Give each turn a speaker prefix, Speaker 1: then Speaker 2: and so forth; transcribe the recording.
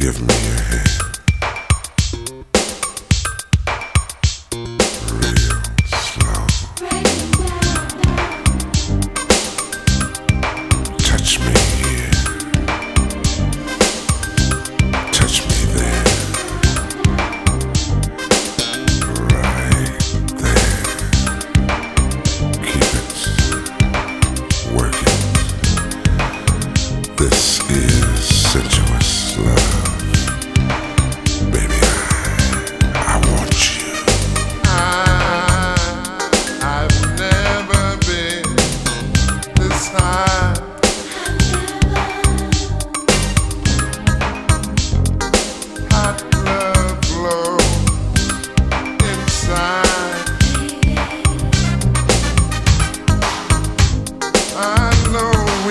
Speaker 1: Give me your hand. Real slow. Touch me here. Touch me there. Right there. Keep it working. This is sensuous love.